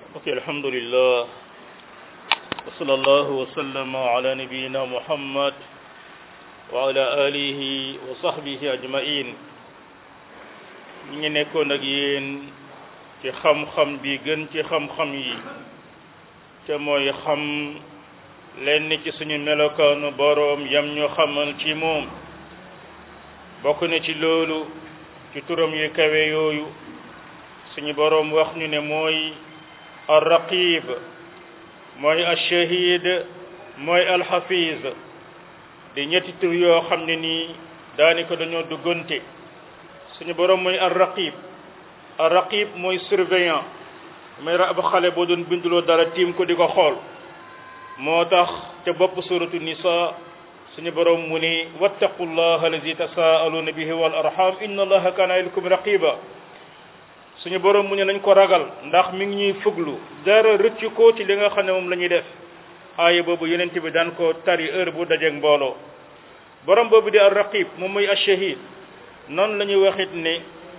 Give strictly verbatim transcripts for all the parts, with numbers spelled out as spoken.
ok alhamdulillah wa sallallahu wa sallama ala nabiyyina muhammad wa ala alihi wa sahbihi ajma'in ñi ngi nekkoon ak yéen ci xam-xam bi gën ci xam-xam yi te mooy xam lenn ci suñu melokaanu boroom yam ñu xamal ci moom bokk na ci loolu ci turam yu kawe yooyu suñu boroom wax ñu ne mooy ar-raqib mooy ash-shahid mooy al-hafiz di ñetti tur yoo xam ne nii daanaka dañoo duggante suñu boroom mooy ar-raqib ar-raqib mooy surveillant may ra ab xale boo doon binduloo dara tiim ko di ko xool moo tax ca bopp suratu nisa suñu boroom mu ni wattaqullaha allazi tasaaluna bihi wal arham inna allaha kana alaykum raqiba suñu boroom mu ne nañ ko ragal ndax mi ngi ñuy fuglu dara rëcc ko ci li nga xam ne moom la ñuy def aaya boobu yonent bi daan ko tari heure bu dajeeg mbooloo boroom boobu di ar raqib moom mooy ash-shahid noonu la ñuy waxit ne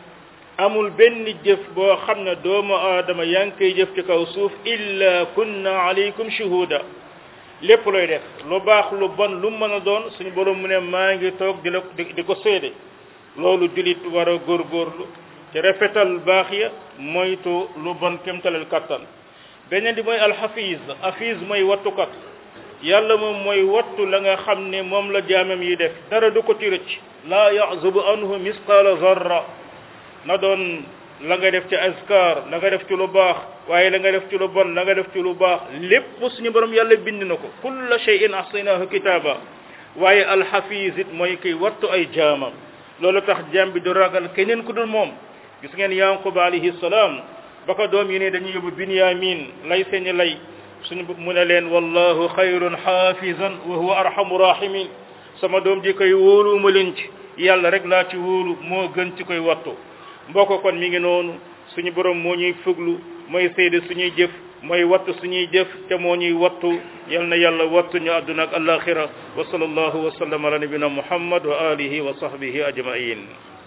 amul benn jëf boo xam ne doomu aadama yaa ngi koy jëf ci kaw suuf illa kunna alaykum shuhuda lépp looy def lu baax lu bon lu mën a doon suñu boroom mu ne maa ngi toog di la di ko séede loolu julit war a góorgóorlu ci rafetal baax ya moytu lu bon kémtalal kattan beneen di mooy alxafiz hafiz mooy wattukat yàlla moom mooy wattu la nga xam ne moom la jaamam yi def dara du ko ci rëcc laa yaxzubu anhu misqaala zarra na doon la nga def ci azkar la nga def ci lu baax waaye la nga def ci lu bon la nga def ci lu baax lépp suñu borom yàlla bind na ko kulla shay'in ahsaynahu kitaba waaye alxafiz it mooy kiy wattu ay jaamam loolu tax jaam bi du ragal keneen ku dul moom gis ngeen Yaqub alayhi salaam ba ko doom yi ne dañuy yóbbu Binyamin lay seeni lay suñu mu ne leen wallahu xayrun xaafizan wa huwa arhamu rahimin sama doom ji koy wóoluuma leen ci yàlla rek laa ci wóolu moo gën ci koy wattu mbokk kon mi ngi noonu suñu borom moo ñuy fuglu mooy seede suñuy jëf mooy wattu suñuy jëf te moo ñuy wattu yal na yàlla wattu ñu àdduna ak alaxira wa sallallahu wa sallam ala nabina muhammad wa alihi wa sahbihi ajmain